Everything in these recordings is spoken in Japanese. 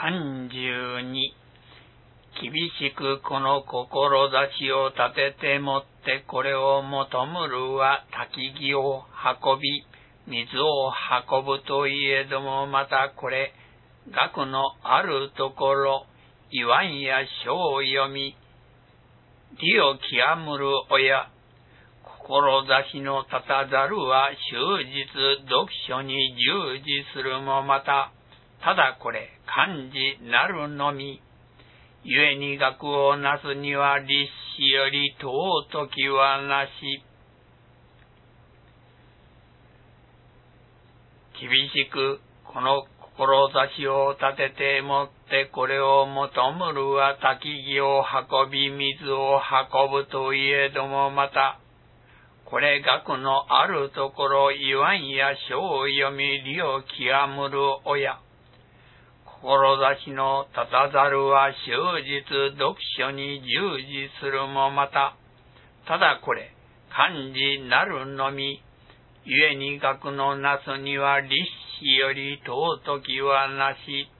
32厳しくこの志を立ててもってこれを求むるは焚き木を運び水を運ぶといえどもまたこれ学のあるところ言わんや書を読み理を極むる親志の立たざるは終日読書に従事するもまたただこれ漢字なるのみ故に学をなすには立志より尊きはなし厳しくこの志を立ててもってこれを求むるは焚き木を運び水を運ぶといえどもまたこれ学のあるところ言わんや書を読み理を極むる親志の立たざるは終日読書に従事するもまたただこれ漢字なるのみ故に学のなすには立志より尊きはなし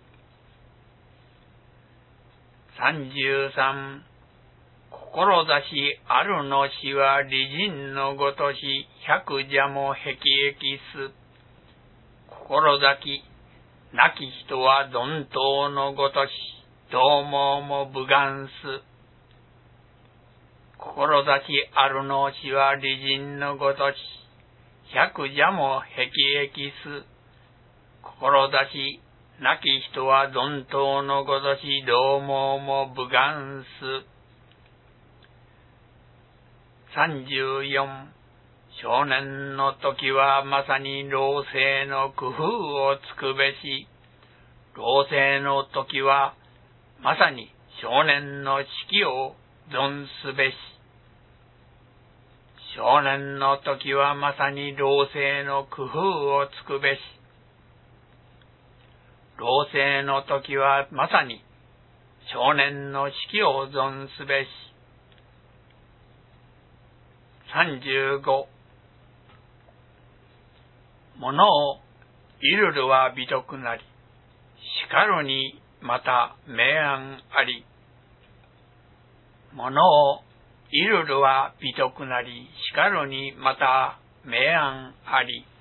33志あるのしは利人のごとし百邪も辟易す志なき人は鈍刀のごとしどうも無願す志あるのしは利人のごとし百邪も辟易す志なき人は鈍刀のごとしどうも無願す34少年の時はまさに老成の工夫をつくべし老成の時はまさに少年の指揮を存すべし少年の時はまさに老成の工夫をつくべし老成の時はまさに少年の指揮を存すべし35物をいるるは美徳なり叱るにまた明暗あり物をいるるは美徳なり叱るにまた明暗あり